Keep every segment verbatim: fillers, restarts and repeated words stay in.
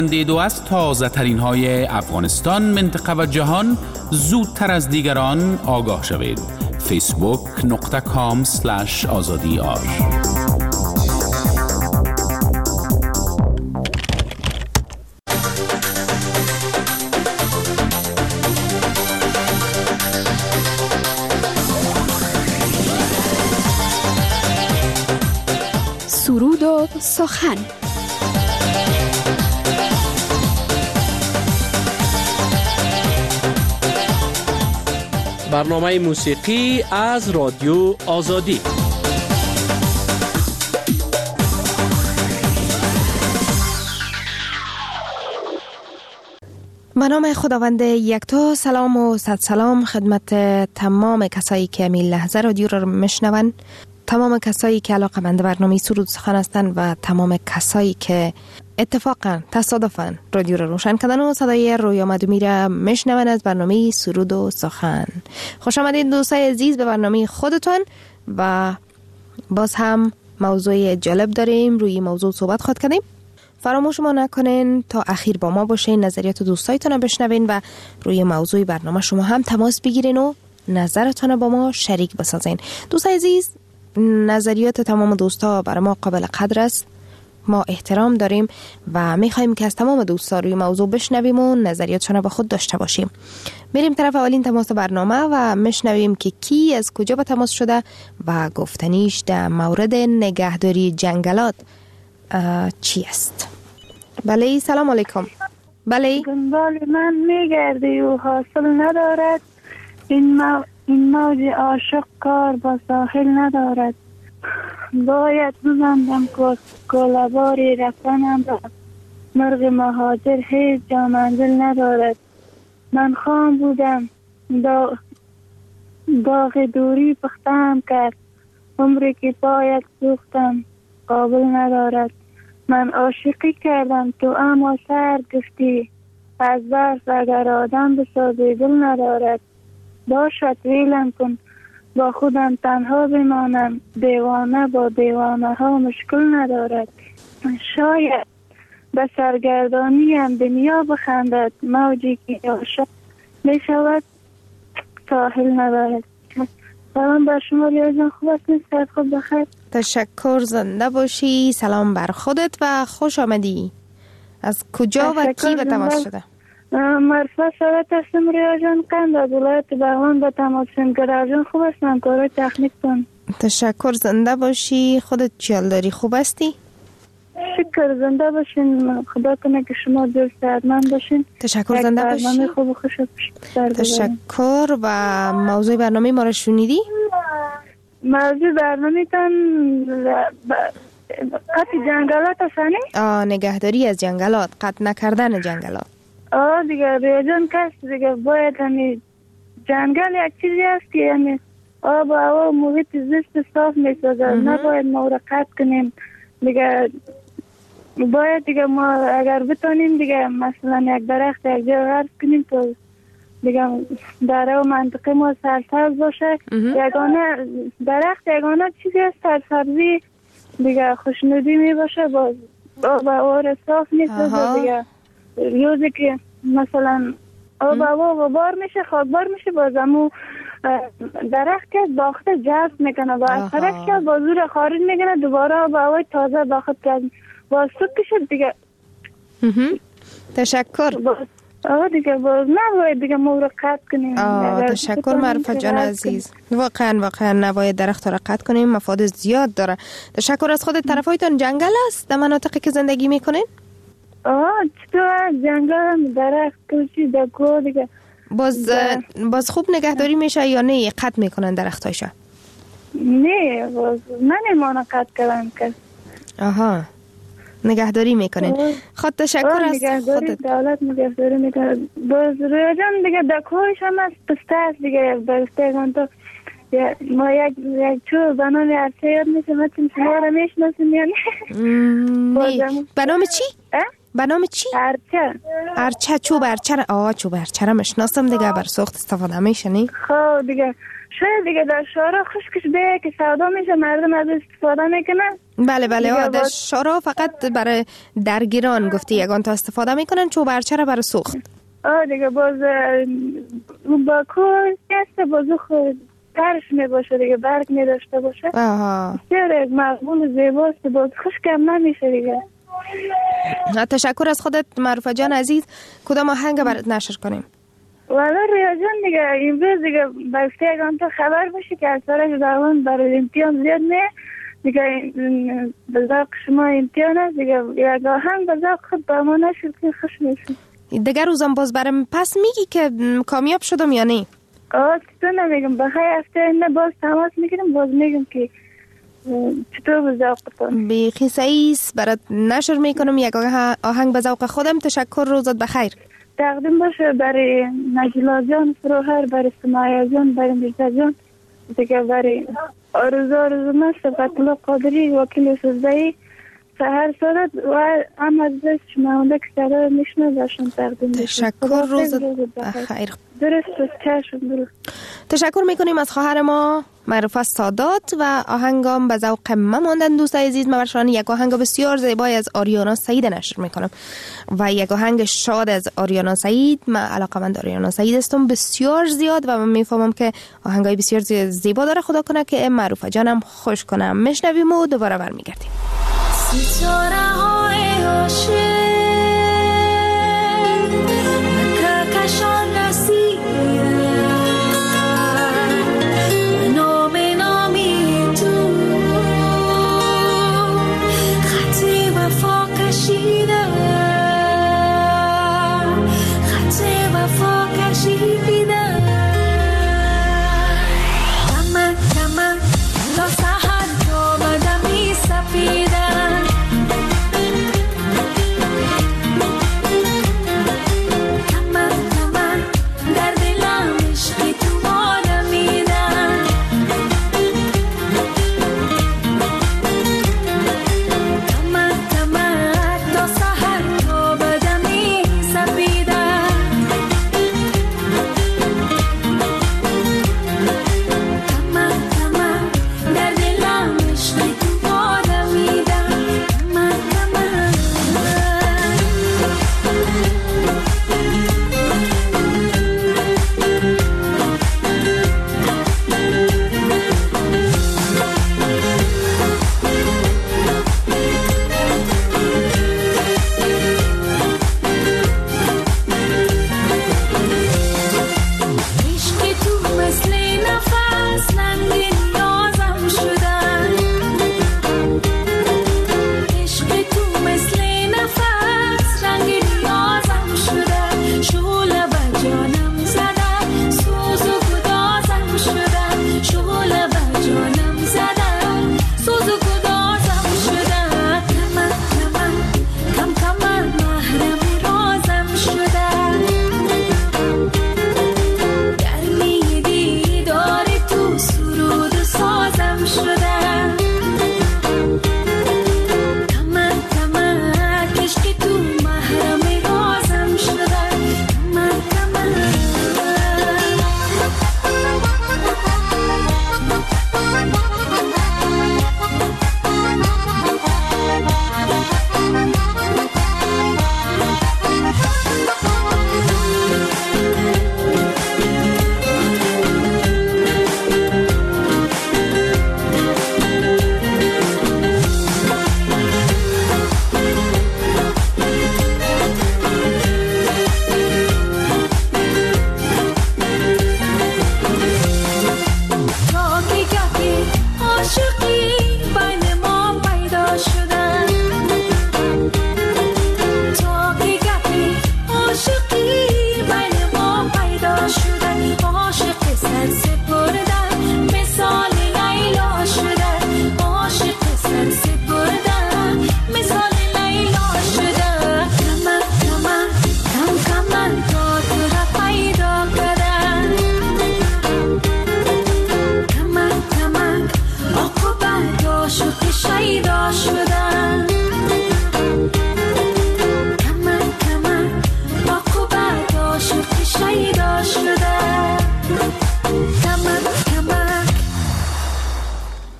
دیدو از تازه ترین های افغانستان، منطقه و جهان زودتر از دیگران آگاه شوید. فیسبوک نقطه کام سلش آزادی آر. سرود و سخن. برنامه موسیقی از رادیو آزادی. به نام خداوند یکتا، سلام و صد سلام خدمت تمام کسایی که این لحظه رادیو رو میشنون، تمام کسایی که علاقه‌مند برنامه سرود سخن هستند و تمام کسایی که اتفاقا تصادفا رادیو رو روشن کردن و صدای رویا مدومی را میشنون از برنامه سرود و سخن. خوش آمدید دوستای عزیز به برنامه خودتون و باز هم موضوع جالب داریم، روی موضوع صحبت خواهد کردیم. فراموش ما نکنین تا اخیر با ما باشین، نظریات دوستایتون رو بشنوین و روی موضوع برنامه شما هم تماس بگیرین و نظرتون رو با ما شریک بسازین. دوستای عزیز، نظریات تمام دوستا برای ما قابل قدر است، ما احترام داریم و میخوایم که از تمام دوستا روی موضوع بشنویم و نظریاتشون رو با خود داشته باشیم. میریم طرف اولین تماس برنامه و میشنویم که کی از کجا به تماس شده و گفتنیش در مورد نگهداری جنگلات چی است. بله، سلام علیکم. بله، دنبال من میگردی و حاصل ندارد، این مو... این موج عاشق کار با ساحل ندارد. باید ببندم کلاباری رفتنم را، مرغ مهاجر هیچ جا منزل ندارد. من خام بودم دا... داغ دوری پختم کرد، عمری که باید سوختم قابل ندارد. من عاشقی کردم تو اما سر گفتی، از برف اگر آدم بسازی دل ندارد. باشد ویلم کن با خودم تنها بمانم، دیوانه با دیوانه ها مشکل ندارد. شاید به سرگردانیم دنیا بخندد، موجی که عاشق میشود ساحل ندارد. سلام بر شما ریاض جان، خوب هستید؟ صحت خوب بخیر؟ تشکر، زنده باشی. سلام بر خودت و خوش آمدی. از کجا و کی به تماس شده؟ مرفت شده هستم ریاض جان، قند از ولایت بغلان به تماس شدم. ریاض جان خوب هستم، کارهای تکنیک کن. تشکر، زنده باشی. خودت چیال داری؟ خوب هستی؟ شکر، زنده باشین. خدا کنه که شما جور صحتمند باشین. تشکر، زنده باشی. خوب و خوش تشکر. و موضوع برنامه ما را شنیدی؟ موضوع برنامه تان قطع جنگلات هستنی؟ آه، نگهداری از جنگلات، قطع نکردن جنگلات. آه دیگه ریاضان کس دیگه باید همی جنگل یک چیزی هست که یعنی آب و هوا محیط زیست صاف میسازد، نباید ما را قطع کنیم دیگه. باید دیگه ما اگر بتانیم دیگه مثلا یک درخت یک جا غرس کنیم تو دیگه دره و منطقه ما سرسبز باشه. یگانه درخت یگانه چیزی هست سرسبزی دیگه، خوشنودی می باشه، با آب و هوا را صاف میسازد دیگه. روزی که مثلا آب و هوا غبار میشه، خاکبار میشه، بازمو درخت که باخته جذب میکنه و از طرف که با زور خارج میکنه، دوباره آب و هوای تازه باخت کرد باز سوک شد دیگه. تشکر. آه دیگه باز نباید دیگه مورا قطع کنیم. آه تشکر معرفت جان عزیز. واقعا واقعا نباید درخت را قطع کنیم، مفاد زیاد داره. تشکر از خودت. طرفایتان جنگل است در مناطقی که زندگی میکنین؟ آه چطور جنگل درخت کوچی دکو دیگه. باز باز خوب نگهداری میشه یا نه قطع میکنن درختایشو؟ نه باز نمیمونه قطع کردن که. آها، نگهداری میکنین. خود تشکر از خودت. دولت نگهداری میکنه. باز روی جان دیگه دکویش هم از پسته است دیگه. برستگان تو ما یک یک چوب بنام عرچه یاد میشه، ما چون شما را میشناسیم یا نه؟ بنام چی؟ بنام چی؟ ارچه. ارچه، چوب ارچه. آه چوب ارچه را مشناسم دیگه، بر سوخت استفاده میشه نی؟ خب دیگه شاید دیگه در شارع خشکش به که سودا میشه مردم از استفاده میکنن. بله بله ها در شارع فقط برای درگیران گفتی یگان تا استفاده میکنن، چوبرچه را برای سوخت. آه دیگه باز با کل دست بازو خود ترش می باشه دیگه، برگ می داشته باشه. آها بسیار یک مقبول زیباست، باز خشکم نمیشه دیگه. تشکر از خودت معروفه جان عزیز. کدام آهنگ برات نشر کنیم؟ والا ریا جان دیگه این روز دیگه بایسته اگه تا خبر باشه که از طرف دوان برای امتیان زیاد نه دیگه به ذوق شما امتیان است دیگه، یک آهنگ به ذوق خود با ما نشد که خوش میشه. دیگر روزم باز برم پس میگی که کامیاب شدم یا نه؟ آه چطور نمیگم، بخیر هفته نه باز تماس میگیرم باز میگم که چطور به ذوق تون بیخی سعیس برات نشر میکنم یک آهنگ به ذوق خودم. تشکر، روزت بخیر. تقدیم باشه برای نجلا جان فروهر، برای سمایه جان، برای مرزا جان دیگه، برای آرزو آرزو من صفت الله قادری وکیل سوزدهی سهر سادت و هم از دست شماونده که سرار میشنه داشتم تقدیم باشه. تشکر، روزت بخیر. درست چشم درست. تشکر میکنیم از خواهر ما معروفه سادات و آهنگام به ذوق ما ماندن. دوست عزیز ما برشان یک آهنگ بسیار زیبای از آریانا سعید نشر میکنم و یک آهنگ شاد از آریانا سعید. من علاقه‌مند آریانا سعید هستم بسیار زیاد و من میفهمم که آهنگای بسیار زیبا داره. خدا کنه که معروفه جانم خوش کنم. میشنویم و دوباره برمیگردیم. ستاره های عاشق کشان نسی نام نامی تو خط وفا کشیده، خط وفا کشیده کمن کمن لا سهر تو مدمی سفیده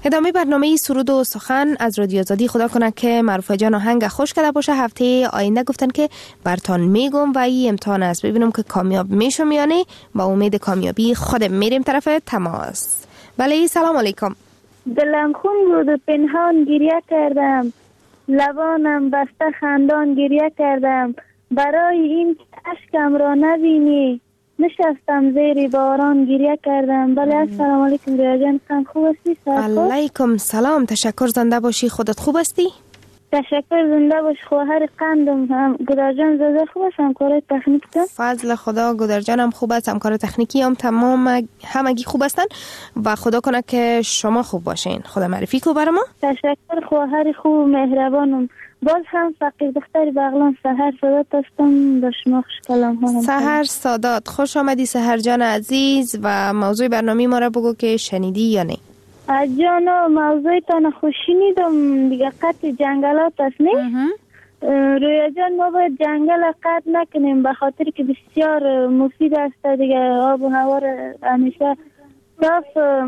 ادامه برنامه سرود و سخن از رادیو آزادی. خدا کنه که معروفه جان آهنگ خوش کرده باشه. هفته آینده گفتن که برتان میگم و این امتحان است، ببینم که کامیاب میشم یا نه. با امید کامیابی خودم میریم طرف تماس. بله سلام علیکم. دلم خون بود و پنهان گریه کردم، لبانم بسته خندان گریه کردم. برای این اشکم را نبینی نشستم زیر باران گریه کردم. بله السلام علیکم ریا جان، خان خوب هستی؟ علیکم سلام، تشکر، زنده باشی. خودت خوب هستی؟ تشکر، زنده باش. خواهر قندم هم گدر جان زده خوب است؟ همکار تکنیکتان فضل خدا گدر جان هم خوب است، همکار تکنیکی هم تمام همگی خوب هستن و خدا کنه که شما خوب باشین. خدا معرفی کو برای ما. تشکر خواهر خوب و مهربانم. باز هم فقیر دختر بغلان سحر سادات هستم. به شما خوش کلام ها. سحر سادات، خوش آمدی سحر جان عزیز. و موضوع برنامه ما را بگو که شنیدی یا نه. جانا موضوع تان خوش شنیدم دیگه. قطع جنگلات است نه؟ رویا جان ما باید جنگل قطع نکنیم به خاطر که بسیار مفید است دیگه. آب و هوا را همیشه صاف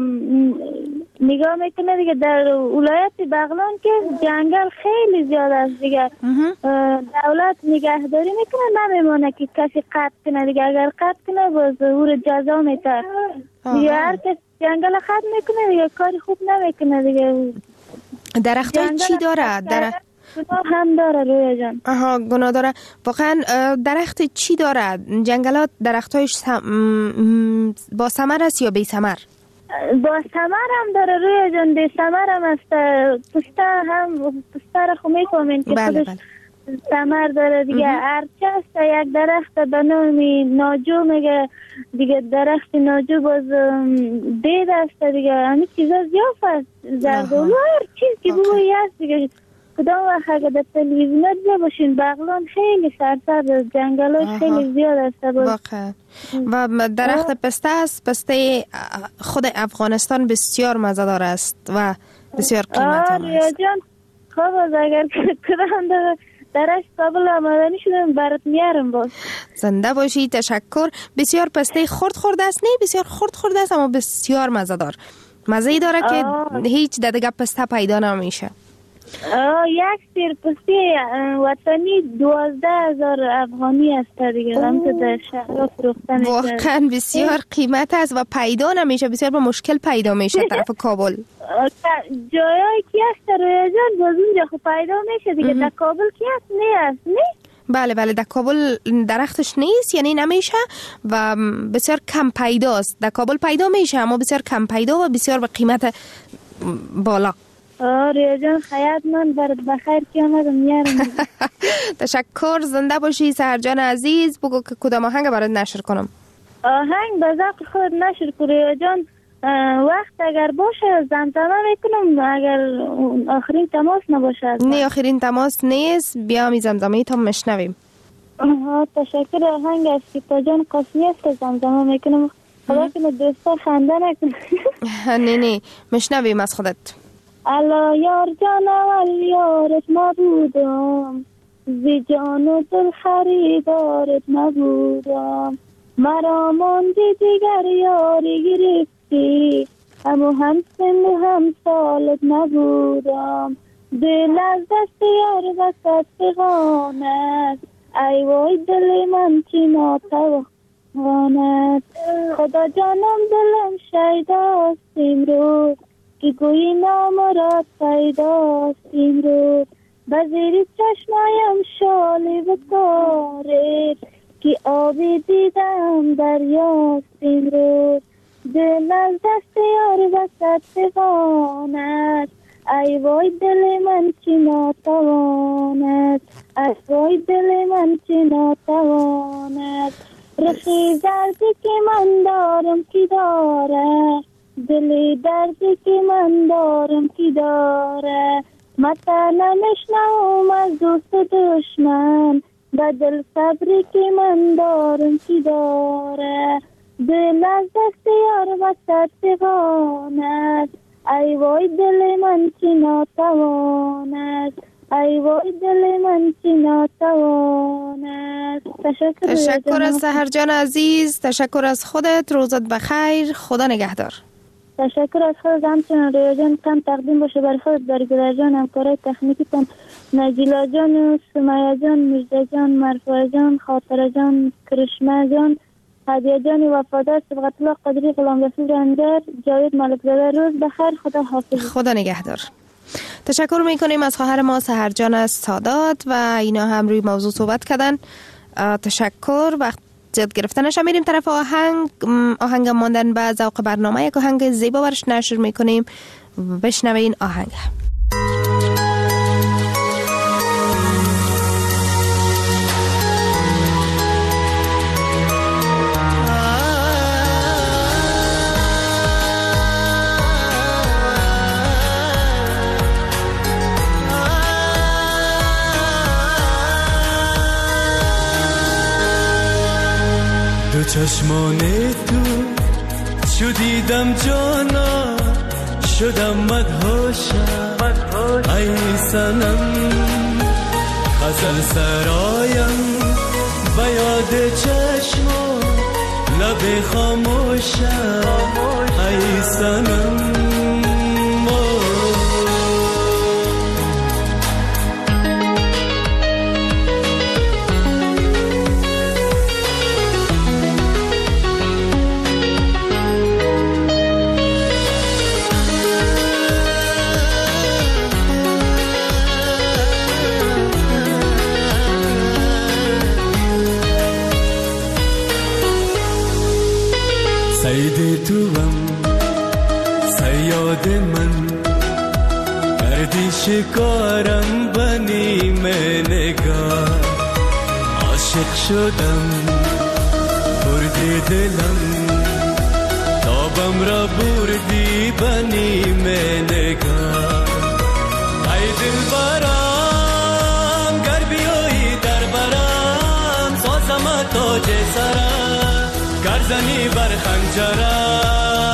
نگاه میکنه دیگه. در ولایت بغلان که جنگل خیلی زیاد است دیگه. دولت نگهداری میکنه، نمیمونه که کسی قطع کنه دیگه. اگر قطع کنه باز او رو جزا میده دیگه. هر کس جنگل قطع میکنه دیگه کاری خوب نمیکنه دیگه. درختای چی داره؟ درخت گناه هم داره رویا جان. آها گناه داره واقعا. درخت چی داره؟ جنگلات درختایش سم... با ثمر است یا بی ثمر؟ با ثمر هم داره رویا جان، بی ثمر هم است. پسته هم پسته را خو میفهمین که بله خودش بله. ثمر داره دیگه. ارچه است یک درخت به نام ناجو میگه دیگه. درخت ناجو باز بید است دیگه. همین چیزا زیاف است. زردالو هر چیز که بویی است دیگه. کدام وقت اگه در تلویزیون دیده باشین بغلان خیلی سرسبز، جنگلاش خیلی زیاد است واقعا. و درخت پسته است. پسته خود افغانستان بسیار مزه‌دار است و بسیار قیمت هم است. جان خوب از اگر کدام در درش قابل آمدنی شدم برات میارم. باز زنده باشی. تشکر. بسیار پسته خرد خرد است، نه بسیار خرد خرد است اما بسیار مزه‌دار. مزه‌ای داره که هیچ دیگه پسته پیدا نمیشه. یک سیر پسته وطنی دوازده هزار افغانی است دیگه. هم که در شهر فروخته میشه. واقعا بسیار قیمت است و پیدا نمیشه. بسیار با مشکل پیدا میشه طرف کابل. جایی که است رویا جان باز اونجا خب پیدا میشه دیگه. در کابل که است نه است نه؟ بله بله در کابل درختش نیست، یعنی نمیشه و بسیار کم پیداست. در کابل پیدا میشه اما بسیار کم پیدا و بسیار به قیمت بالا. آره جان خیاط من برات بخیر که آمدم میارم. تشکر، زنده باشی سحر جان عزیز. بگو که کدام آهنگ برات نشر کنم. آهنگ به ذوق خود نشر کنی جان. وقت اگر باشه زمزمه میکنم، اگر آخرین تماس نباشه. نه آخرین تماس نیست. بیا می زمزمه تا مشنویم. آها تشکر. آهنگ از سیتا جان قاسمی است زمزمه میکنم. خدا کنه دوستا خنده نکنه. نه نه مشنویم از خودت. الا یار جان اول یارت نبودم، زی جان و دل خریدارت نبودم. مرا ماندی دیگر یاری گرفتی، همو هم سن و هم سالت نبودم. دل از دست یار وسط بغانت، ای وای دل من چی ناتوانت. خدا جانم دلم شیداست امروز، که گویی نامراد پیداست امروز. بزیر چشمایم شالی بکارید، که آبی دیدم دریاست امروز. دل از دست یار وسط بغانت، ای وای دل من چی ناتواند، ای وای دل من چی ناتواند. رخی دردی که من دارم کی داره، دلی دردی که من دارم کی داره. مطلع نشنوم از دوست و دشمن، بدل صبری که من دارم کی داره. دل از دست یار وسط بغانت، ای وای دل من چی ناتواند، ای وای دل من چی ناتواند. تشکر. تشکر از سحر جان عزیز. تشکر از خودت. روزت بخیر. خدا نگهدار. تشکر از خود. همچنان رویا جان کم تقدیم باشه برای خود، برای گلر جان، همکارای تکنیکی تان، نجیلا جان، سمیه جان، مجده جان، مرفوع جان، خاطر جان، کرشمه جان، هدیه جان وفادار، صبغت الله قدری، غلام رسول رنگر، جاوید مالک زاده. روز بخیر، خدا حافظ. خدا نگهدار. تشکر میکنیم از خواهر ما سحر جان از سادات و اینا هم روی موضوع صحبت کردن. تشکر. وقت زیاد گرفتنش هم میریم طرف آهنگ. آهنگ ماندن به ذوق برنامه، یک آهنگ زیبا برش نشر میکنیم. بشنوین آهنگ. دو چشمان تو شدیدم جانا، شدم مدهوشم ای سنم، غزل سرایم به یاد چشم لب خاموشم ای سنم. سید توام سیاد من، کردی شکارم بنی من نگاه، عاشق شدم بردی دلم، تابم را بردی بنی من نگاه. ای دل برام گر بیایی در برام، سازم تاج سرم گرزنی بر خنجرم.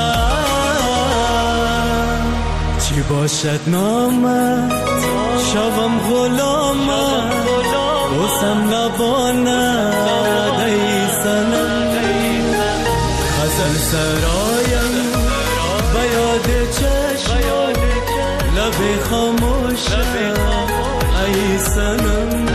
چی باشد نامت شوم غلامت، بوسم لبانت ای سنم، غزل سرایم به یاد چشم لب خاموشم ای سنم.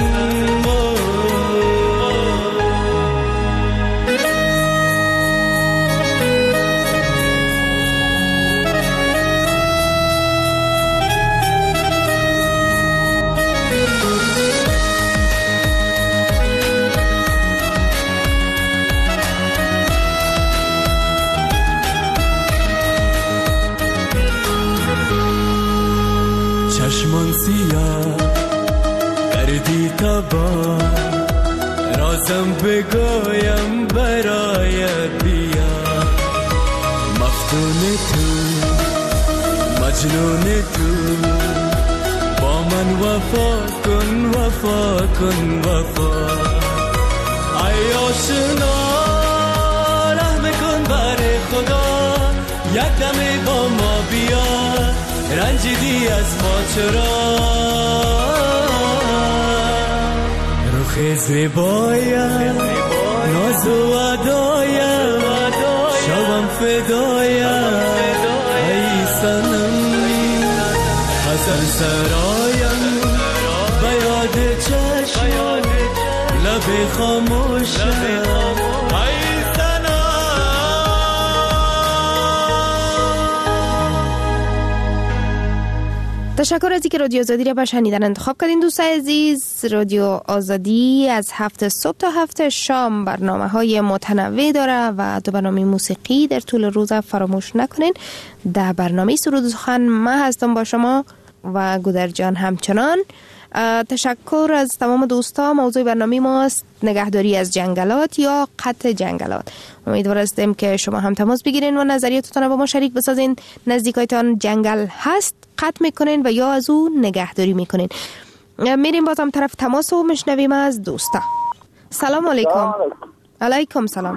چشمان سیاه کردی تبا، رازم بگویم برایت بیا، مفتون تو مجنون تو، با من وفا کن وفا کن وفا. ای آشنا رحم کن بر خدا، یک دم با ما بیا، رنجیدی از ما چرا؟ رخ زیبایم ناز و ادایم، شوم فدایم ای سنم، غزل سرایم به یاد چشم لب خاموشم ای سنم. تشکر از اینکه رادیو آزادی را به شنیدن انتخاب کردین. دوستان عزیز، رادیو آزادی از هفت صبح تا هفت شام برنامه های متنوع داره و دو برنامه موسیقی در طول روز فراموش نکنین. در برنامه سرود و سخن من هستم با شما و گودر جان همچنان. تشکر از تمام دوستا. موضوع برنامه ماست نگهداری از جنگلات یا قطع جنگلات. امیدوار هستیم که شما هم تماس بگیرین و نظریاتتون رو با ما شریک بسازین. نزدیکایتان جنگل هست، قطع میکنین و یا از او نگهداری میکنین. میریم بازم طرف تماس و میشنویم از دوستا. سلام علیکم. علیکم سلام.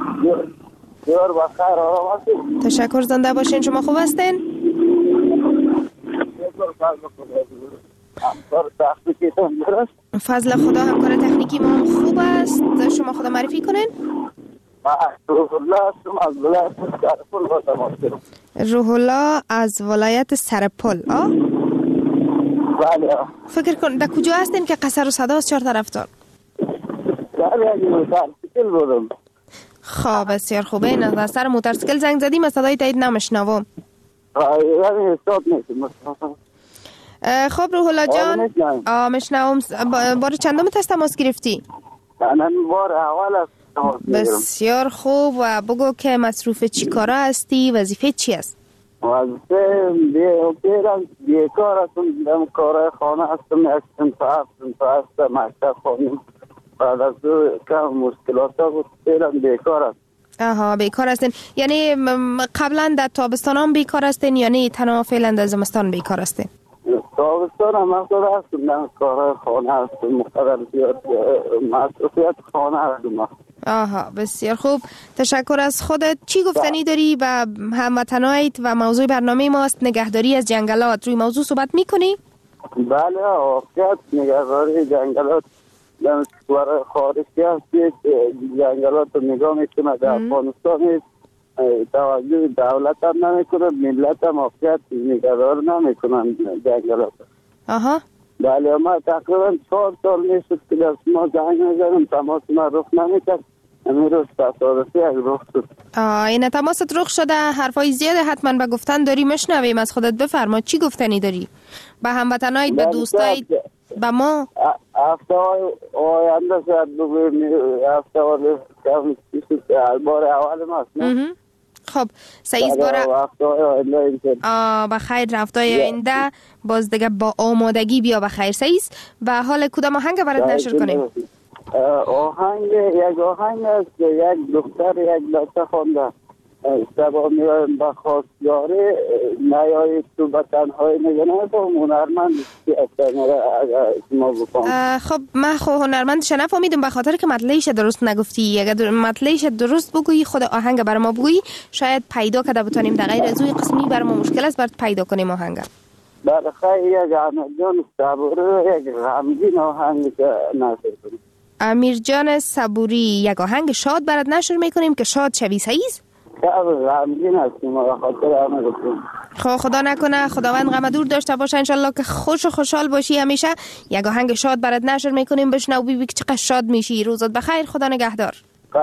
تشکر، زنده باشین. شما خوب هستین؟ فضل خدا. همکار تکنیکی ما هم خوب است. شما خدا معرفی کنین. روح الله هستم از ولایت سرپل با تماس گرفتم. روح الله از ولایت سرپل. آه؟ بله. فکر کن در کجا هستین که قصر و صدا است چهار طرفتان؟ در یک موترسیکل بودم. خب بسیار خوبه. این از سر موترسیکل زنگ زدیم از صدای تایید نمشنوم. یعنی حساب نیست. خب روح الله جان آه مشنوم. بار چندم تست تماس گرفتی؟ من بار اول است. بسیار خوب. و بگو که مصروف چی کارا هستی؟ وظیفه چی است؟ وظیفه بیرم بیکار هستم. دم کارهای خانه هستم. یک سنفه سنفه هستم. مکتب خانیم. بعد از دو کم مشکلات ها بود. بیرم بیکار هستم. آها بیکار هستین. یعنی قبلا در تابستان هم بیکار هستین یعنی تنها فعلا در زمستان بیکار هستین؟ تابستان هم مقدر هستم. دم کارهای خانه هستم. مقدر زیاد مصروفیت خانه هستم. آها بسیار خوب. تشکر از خودت. چی گفتنی داری و هموطنایت و موضوع برنامه ماست نگهداری از جنگلات؟ روی موضوع صحبت میکنی؟ بله واقعیت نگهداری جنگلات در کشور خارجی هست. جنگلات رو نگاه میکنه در افغانستان توجه دولت هم نمیکنه ملت هم واقعیت نگهدار نمیکنن جنگلات. آها بله ما تقریبا چهار سال میشد که دست ما زنگ نزدم تماس ما رخ نمیکرد. همین روز تصادفی از رخ شد. آه این تماست رخ شده. حرفای زیاده حتما به گفتن داری. مشنویم از خودت. بفرما چی گفتنی داری به هموطنایت به دوستایت به ما؟ هفته های آینده شاید بگویم هفته های کم کشید بار اول ماست نه؟ خب سعیز باره آه بخیر رفتای آینده باز دیگه با آمادگی بیا بخیر سعیز. و حال کدام آهنگ برات نشر کنیم؟ آهنگ یک آهنگ است یک دختر یک بچه خونده سبا میایم با خواستگاره نیایی تو به تنهایی نگنه با هنرمند خب من خب هنرمندش نفهمیدم به خاطر که مطلعیش درست نگفتی. اگر مطلعیش درست بگویی خود آهنگ بر ما بگویی شاید پیدا کرده بتانیم. در غیر از اوی قسمی بر ما مشکل است برات پیدا کنیم آهنگ. بله خیلی یک امیرجان صبوری یک غمگین آهنگ نشر کنیم. امیرجان صبوری یک آهنگ شاد برات نشر میکنیم که شاد شوی سعیز. خب خدا نکنه خداوند غم دور داشته باشه انشالله که خوش و خوشحال باشی همیشه. یک آهنگ شاد برات نشر میکنیم بشنو ببین که چقدر شاد میشی. روزت بخیر. خدا نگهدار.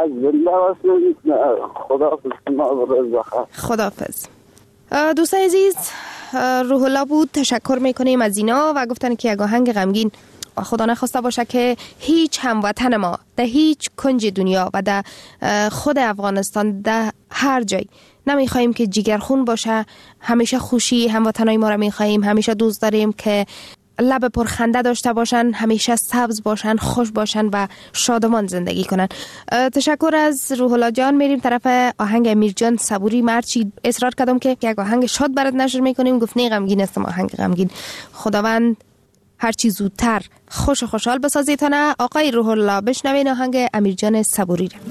خداحافظ. دوستان عزیز روح الله بود. تشکر میکنیم از اینا و گفتن که یک آهنگ غمگین خدا نخواسته باشه که هیچ هموطن ما در هیچ کنج دنیا و در خود افغانستان در هر جای نمیخوایم که جگرخون باشه. همیشه خوشی هموطنای ما را میخوایم. همیشه دوست داریم که لب پرخنده داشته باشن. همیشه سبز باشن خوش باشن و شادمان زندگی کنن. تشکر از روح الله جان. میریم طرف آهنگ امیرجان صبوری. مرچی اصرار کردم که یک آهنگ شاد برات نشر میکنیم. گفت نه غمگین است. آهنگ غمگین خداوند هر چی زودتر خوش و خوشحال بسازیتانه. آقای روح الله بشنوین آهنگ امیرجان صبوری را.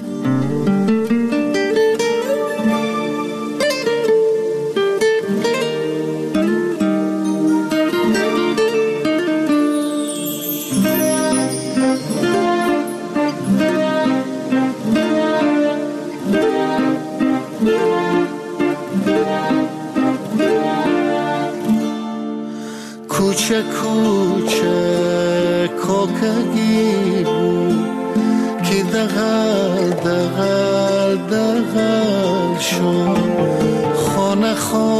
کوچه کوچه کوکگی بود که دغل دغل دغل شد. خانه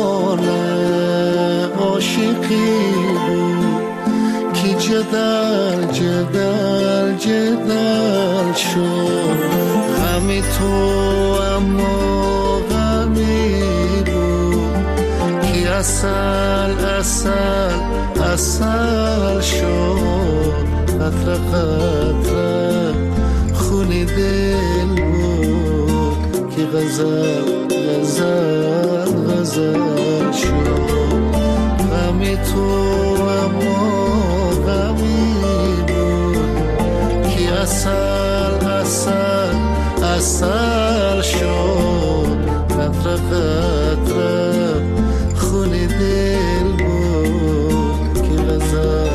خانه عاشقی بود که جدل جدل جدل شد. غمی تو اما غمی بود که اصل اصل اصل شد. قطره قطره خونی دل بود که غزل غزل غزل شد. غمی تو اما غمی بود که اصل اصل اصل شد. قطره قطره خونی دل بود که غزل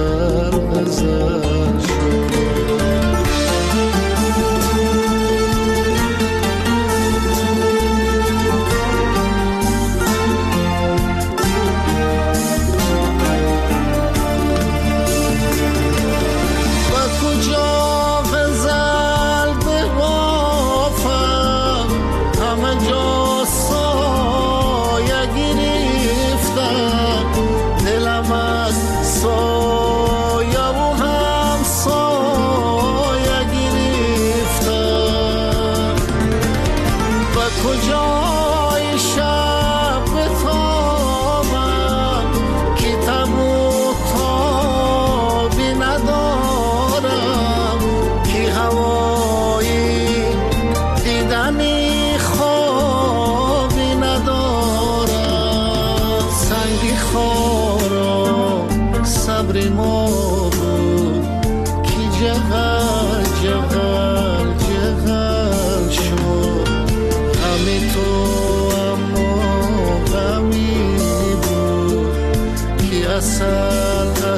غزل غزل شد.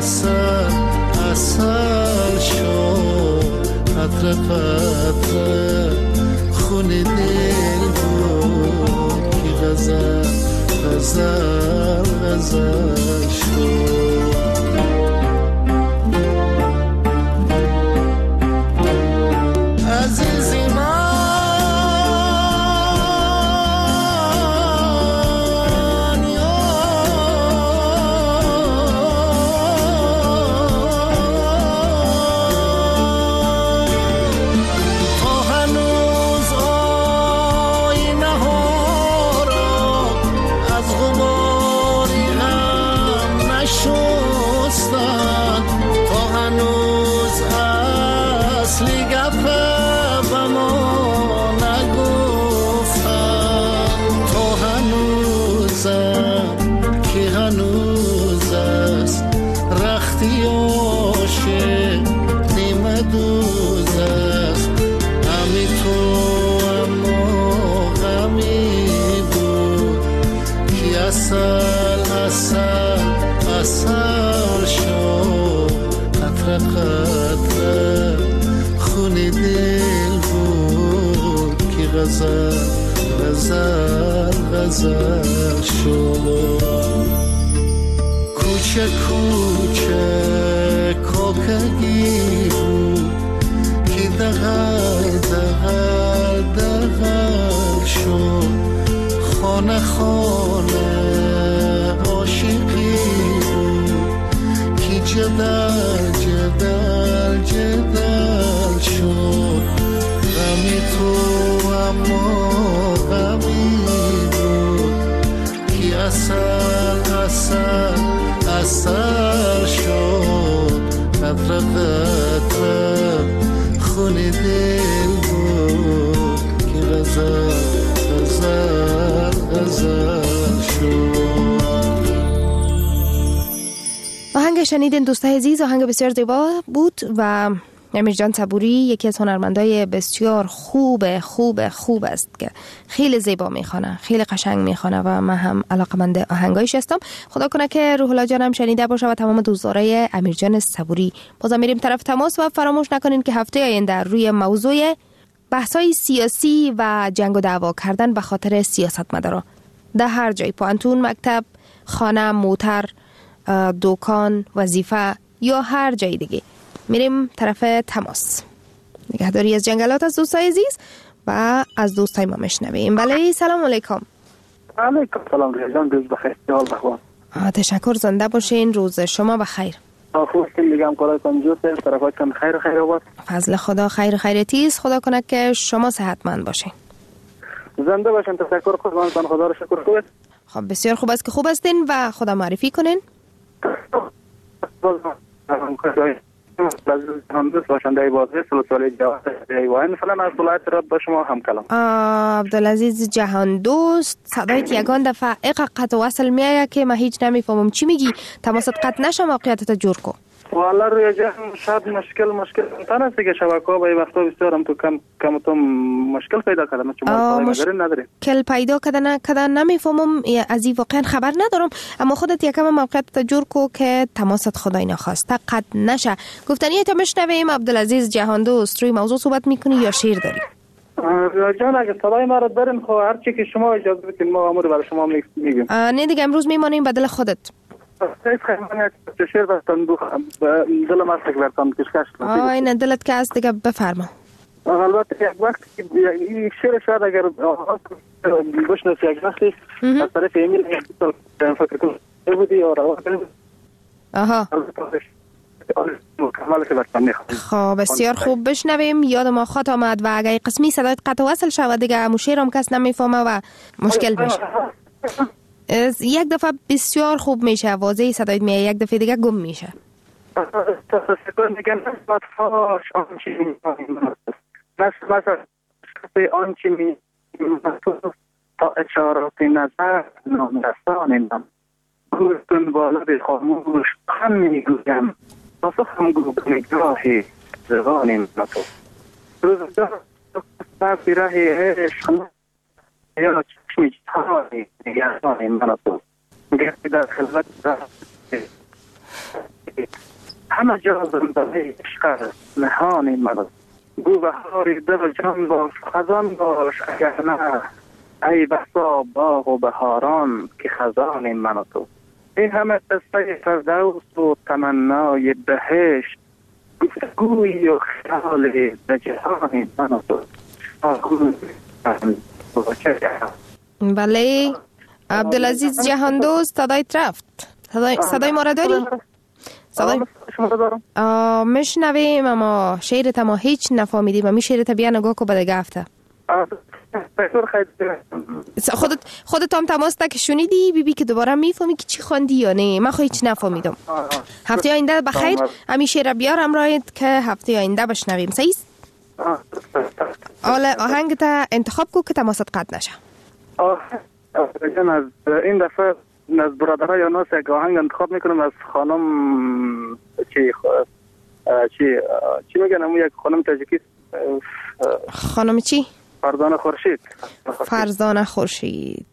اصل اصل شد قطره قطره خون دل بود که غزل غزل غزل شد. عزیزی من غزل غزل غزل شد. کوچه کوچه کوکگی بود که دغل دغل دغل شد. خانه خانه عاشقی بود که جدل جدل جدل شد. غمی تو اما غمی بود که اصل اصل اصل شد. قطره قطره خون دل بود که غزل غزل غزل شد. آهنگ شنیدین دوستای عزیز، آهنگ بسیار زیبا بود و امیرجان صبوری یکی از هنرمندای بسیار خوب خوب خوب است که خیلی زیبا میخونه، خیلی قشنگ میخونه و من هم علاقه‌مند آهنگایش هستم. خدا کنه که روح الله جانم شنیده باشه و تمام دوستدارای امیرجان صبوری. بازم میریم طرف تماس و فراموش نکنین که هفته آینده روی موضوع بحث‌های سیاسی و جنگ و دعوا کردن به خاطر سیاستمدارا در هر جای، پانتون، مکتب، خانه، موتر، دکان، وظیفه یا هر جای دیگه، میریم طرف تماس. نگهداری از جنگلات از دوستای عزیز و از دوستای ما میشنویم. بله سلام علیکم. علیکم سلام ریاضان، روز بخیر. حال بخیر. تشکر، زنده باشین. روز شما بخیر. خوب که میگم کارای کنجوس طرفاتون خیر خیر آباد. فضل خدا خیر خیرتیست. خدا کنه که شما صحتمند باشین. زنده باشین. تشکر قربانتون. خدا رو شکر. خوبه. خب بسیار خوب است که خوب هستین و خدا معرفی کنین. همدوست باشنده بازه سلسله جواد ایوان مثلا از ولایت راد با شما هم کلام. عبدالعزیز جهان دوست، صدایت یگان دفعه اقا قطع وصل میایه که من هیچ نمیفهمم چی میگی. تماست قطع نشه، موقعیتت جور کن. والله روی جهان شاید مشکل مشکل تن است که شبکه ها به وقتا بسیار هم تو کم کم تو مشکل پیدا کردم. چون مشکل نداره. کل پیدا کردن کردن نمیفهمم، از این واقعا خبر ندارم، اما خودت یکم موقعیتت جور کو که تماست خدای نخواسته قطع نشه. گفتنی تو میشنویم. عبدالعزیز جهان دوست، روی موضوع صحبت میکنی یا شعر داری؟ جان اگه صدای ما رو دارین خب هر چی که شما اجازه بدین ما امور برای شما میگیم. نه دیگه امروز میمونیم بدل خودت. سیف خیمانیت شیر بستن دلم است که برتان کشکش کنم. آه این دلت که است دیگه بفرما. البته یک وقت این شیر شاید اگر بشنست یک وقتی از طرف ایمیل فکر کنم بودی یا روا کنیم. آها خب بسیار خوب، بشنویم. یاد ما خط آمد و اگر قسمی صدایت قطع وصل شود دیگه امو شیر هم کس نمیفهمه و مشکل میشه. یک دفعه بسیار خوب میشه، واضحی صدایت میاد، یک دفعه دیگه گم میشه. سکون میگن نسبت فاش آنچی میماند نسبت آنچی میماند تا اشارات نظر نامرسانم گوشتون بالا به خاموش هم میگویم پاسخ هم گو نگاهی زبانیم نتو روزگار بر راه عشق یا چشمی جهانی نگهبانی من تو گرفتی در خلوت رفتی همه جا زندگی عشق نهان من گو بهاری دل جان باش خزان باش اگر نه ای بسا باغ و بهاران که خزان من و تو. این همه قصه فردوس و تمنای بهشت گفتگوی و خیال به جهان من و تو. بله عبدالعزیز جهان دوست صدایت رفت. صدای, صدای ما را داری؟ صدای مشنویم اما شعرت ما هیچ نفهمیدیم. امی شعرت بیا نگاه که بده گفته خودت خودت هم تماس تا که شنیدی بی بی که دوباره میفهمی که چی خواندی یا نه؟ من خو هیچ نفهمیدم. هفته آینده بخیر امی شعر بیار همراهت که هفته آینده بشنویم. صحیح است؟ حالا آهنگ تا انتخاب کو که تماست قطع نشه. آهنگ از این دفعه از برادرها یا ناس یک آهنگ انتخاب میکنم از خانم چی چی چی میگن همون یک خانم تاجیکی. خانم چی؟ فرزانه خورشید. فرزانه خورشید.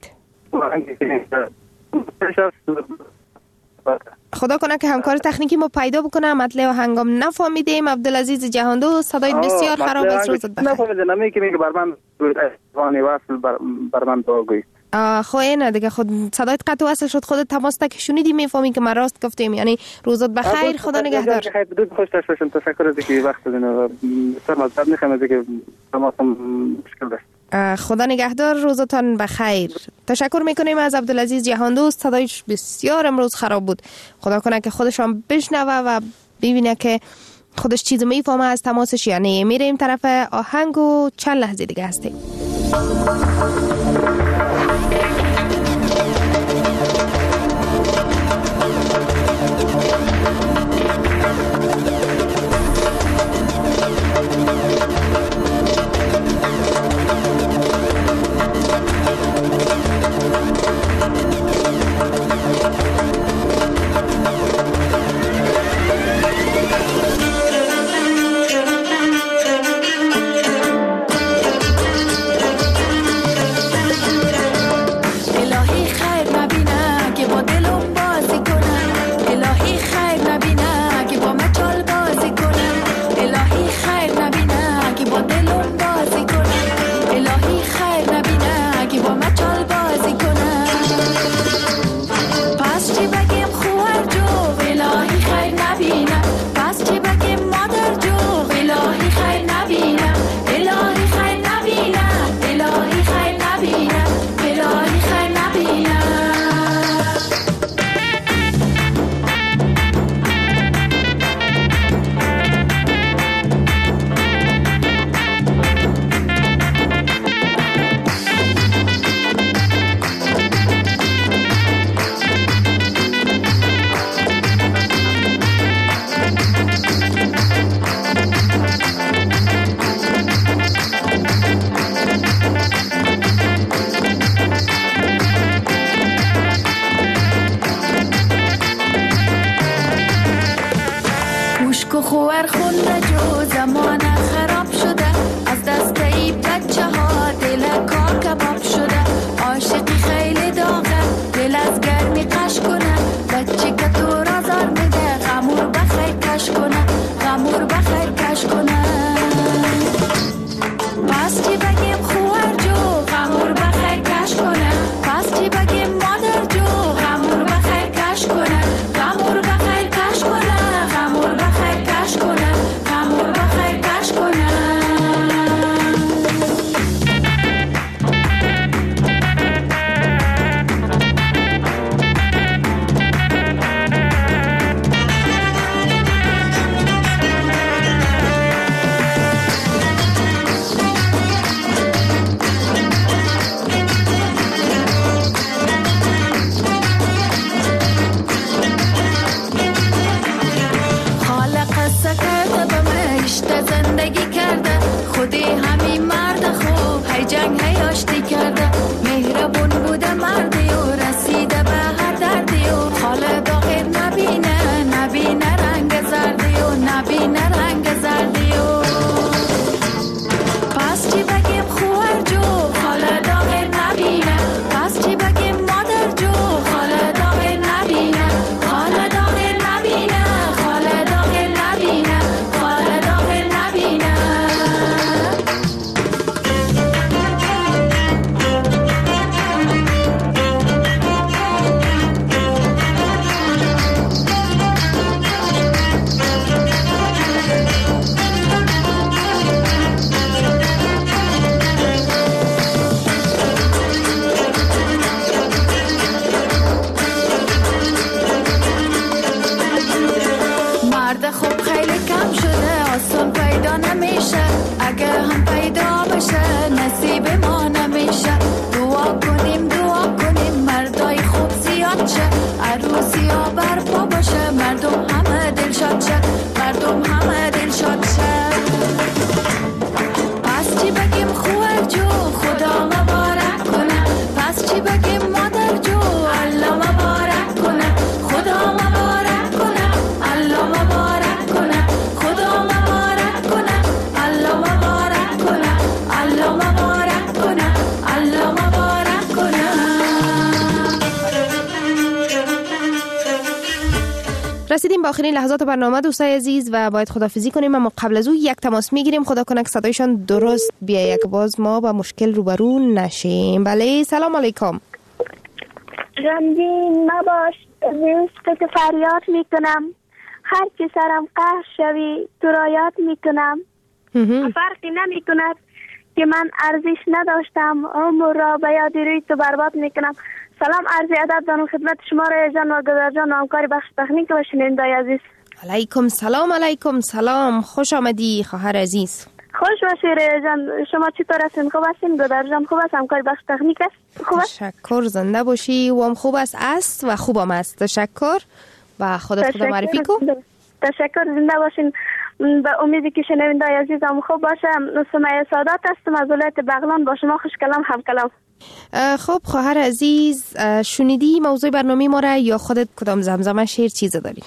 خدا کنه که همکار تکنیکی ما پیدا بکنه. مطلع آهنگم نفهمیدیم. عبدالعزیز جهاندو صدایت بسیار خراب است. روزت بخیر. نفهمیدم نمی که میگه بر من وانی وصل بر من بگویید. خو اینه دیگه خود صدایت قطع وصل شد. خودت تماس تا که شنیدی میفهمی که من راست گفتم. یعنی روزت بخیر. خدا نگهدار. خیلی خوش داشتم. تشکر از اینکه وقت دادین. بسیار مزد میخوام از اینکه تماسم مشکل داشت. خدا نگهدار. روزتان بخیر. تشکر میکنیم از عبدالعزیز جهاندوست. صدایش بسیار امروز خراب بود. خدا کنه که خودشان بشنوه و ببینه که خودش چیز میفهمه از تماسش یا نه. میریم طرف آهنگ و چند لحظه دیگه هستیم. اگه هم پیدا بشه نصیب ما نمیشه. دعا کنیم دعا کنیم مردای خوب زیاد شه، عروسی ها برپا باشه، مردم همه دل شاد شه، مردم همه دل شاد شه. پس چی بگیم خوه جو خدا مبارک کنه، پس چی بگیم مادر جو الله مبارک کنه، خدا مبارک کنه، الله مبارک کنه، خدا مبارک کنه، الله مبارک کنه، الله مبارک کنه، الله مبارک کنه. رسیدیم به آخرین لحظات برنامه دوستای عزیز و باید خداحافظی کنیم، اما قبل از او یک تماس میگیریم. خدا کنه که صدایشان درست بیا، یک باز ما با مشکل روبرو نشیم. بله سلام علیکم. غمگین نباش، عشق فریاد میکنم، هر چی سرم قهر شوی تو را یاد میکنم. فرقی نمی کند که من ارزش نداشتم، عمر را به یاد روی تو برباد میکنم. سلام عرض ادب دارم خدمت شما رای جان و گذر جان و همکار بخش تکنیک و شنونده‌های عزیز. علیکم سلام. علیکم سلام، خوش آمدی خواهر عزیز. خوش باشی رای جان، شما چطور هستین؟ خوب هستین؟ گذر جان خوب است؟ همکار بخش تکنیک است؟ خوب است؟ تشکر، زنده باشی. و هم خوب است است و خوبم است. تشکر و خودت خدا معرفی کن. تشکر، زنده باشین. به امیدی که شنونده‌های عزیزم خوب باشه. سمیه سادات هستم از ولایت بغلان، با شما خوش کلام هم کلام. خب خواهر عزیز، شنیدی موضوع برنامه ما را یا خودت کدام زمزمه شعر چیز داری؟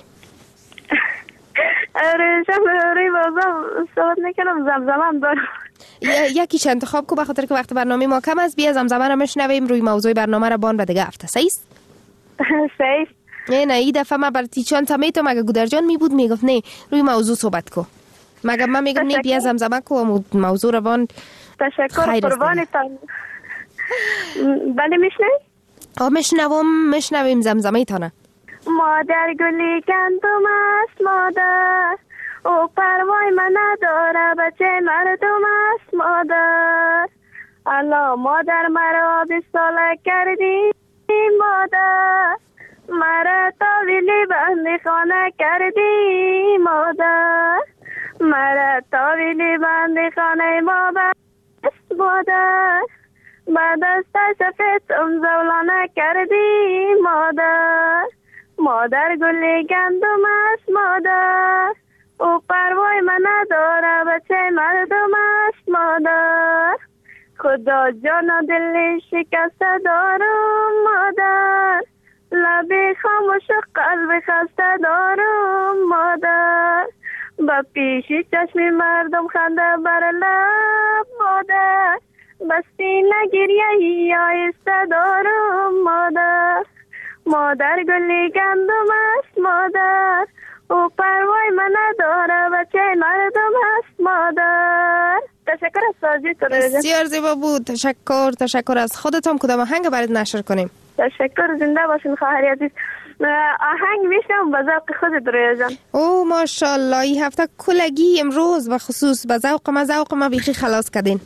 آره شما روی موضوع صحبت نکنم، زمزمه هم دارم. یکیش انتخاب کو، بخاطر که وقت برنامه ما کم است. بیا زمزمه را مشنویم، روی موضوع برنامه را بان به دیگه هفته. صحیح است؟ صحیح است. نه نه این دفعه ما بر تیچان تمیتو مگه گودرجان می بود میگفت نه روی موضوع صحبت کو، مگه من میگم نه بیا زمزمه کو موضوع را بان. تشکر قربانتان. بله میشنوی؟ آه مشنوم، مشنویم زمزمه تانه. مادر گلی گندم است مادر، او پروای من نداره بچه مردم است مادر. الله مادر مرا بیست ساله کردی مادر، مرا تاویلی بندی خانه کردی مادر، مرا تاویلی بندی خانه ما بست مادر، بعد از سفیدم زولانه کردی مادر. مادر گلی گندم است مادر، او پروای من نداره بچه مردم است مادر. خدا جان و دل شکسته دارم مادر، لبی خاموش و قلب خسته دارم مادر. با پیشی چشمی مردم خنده بر لب مادر، بستی نگریه آیسته دارم مادر. مادر گلی گندم است مادر، او پروای من نداره بچه مردم است مادر. تشکر از سازی تو. بسیار زیبا بود. تشکر. تشکر از خودتم. کدام آهنگ برات نشر کنیم؟ تشکر، زنده باشین خواهر عزیز. آهنگ میشنم به ذوق خودت رویا جان. او ماشاءالله این هفته کلگی امروز و خصوص به ذوق ما ذوق ما بیخی خلاص کردین.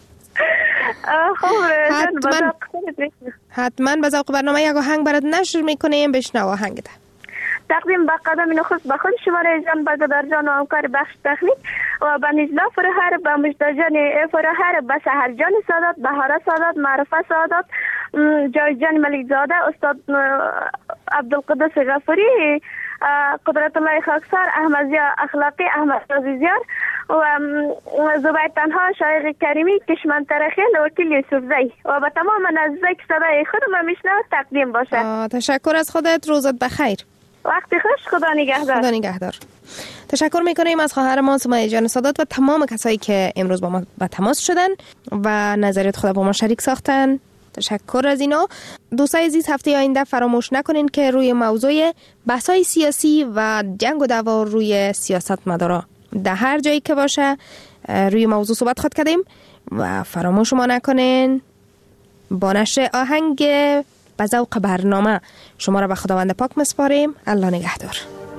حتما حتما به ذوق برنامه یک آهنگ برات نشر میکنیم، بشنو آهنگ ده. تقدیم به قدم نخست به خود شما رای جان، به گدر جان و همکار بخش تکنیک و به نجلا فرهر، به مجدا جان فرهر، به سحر جان سادات، بهاره سادات، معرفه سادات، جای جان ملک زاده، استاد عبدالقدس غفوری، قدرت الله خاکسار، احمد زیا اخلاقی، احمد عزیزیار و زبیر تنها، شایق کریمی، کشمن ترخیل، وکیل یوسف زی و به تمام نزدیک که صدای خودم میشنوه تقدیم باشه. تشکر از خودت. روزت بخیر. وقتی خوش. خدا نگهدار. خدا نگهدار. تشکر میکنیم از خواهرمان سمیه جان سادات و تمام کسایی که امروز با ما به تماس شدن و نظریات خود با ما شریک ساختن. تشکر از اینا. دوستای عزیز، هفته آینده فراموش نکنین که روی موضوع بحث‌های سیاسی و جنگ و دعوا روی سیاست مدارا در هر جایی که باشه روی موضوع صحبت خود کردیم و فراموش ما نکنین با نشر آهنگ به ذوق برنامه شما را به خداوند پاک مسپاریم. الله نگهدار.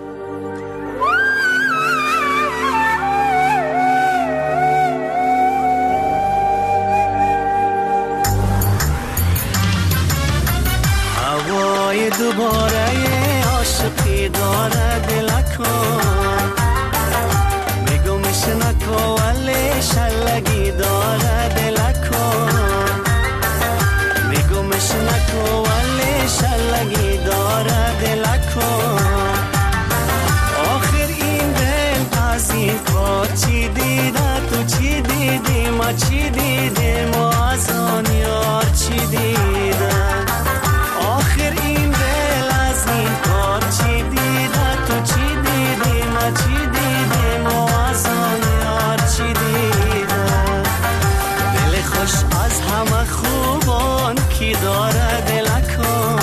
هوای دوباره عاشقی داره دلکو، میگو میشه نکو ولی شلگی ما چی دیدیم و از آن یار چی دیدن آخر این دل از این کار چی دیدن تو چی دیدی ما چی دیدیم و از آن یار چی دیدن دل خوش از همه خوبان کی داره دلکان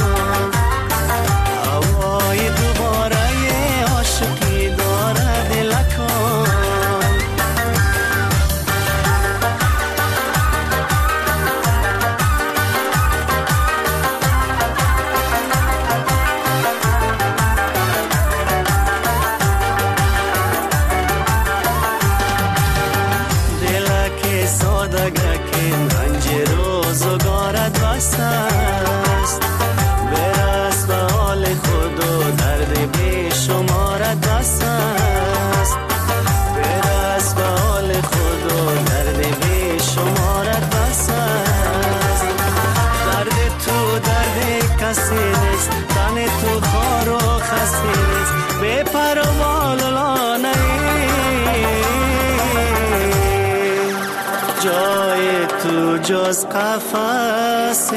هوای دوباره عاشقی داره دلکان است برس به حال خود و درد بی شمارت بس است برس به حال خود و درد بی شمارت بس است درد تو درد کسی نیست تن تو خار و خسی نیست بی پر و بال و لانه جای تو جز قفس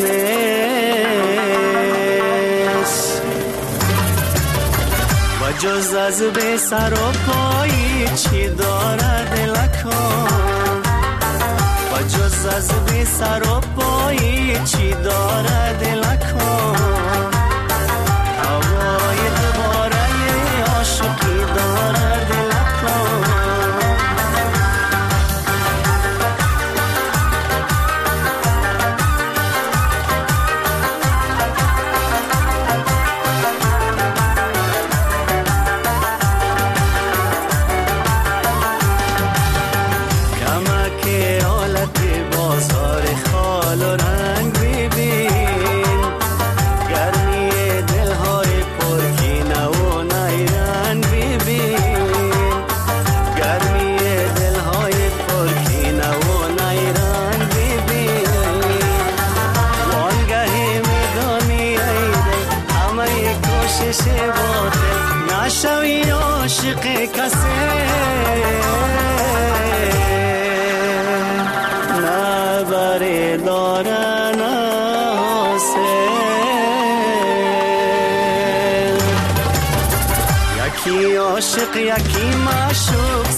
نیست و جز از به سر و پایی چی داره دلکان و جز از به سر و پایی چی داره دلکان هوای دوباره عاشقی داره دلکان نشوی عاشق کسی نه بری داره نه حاصل یکی عاشق یکی معشوق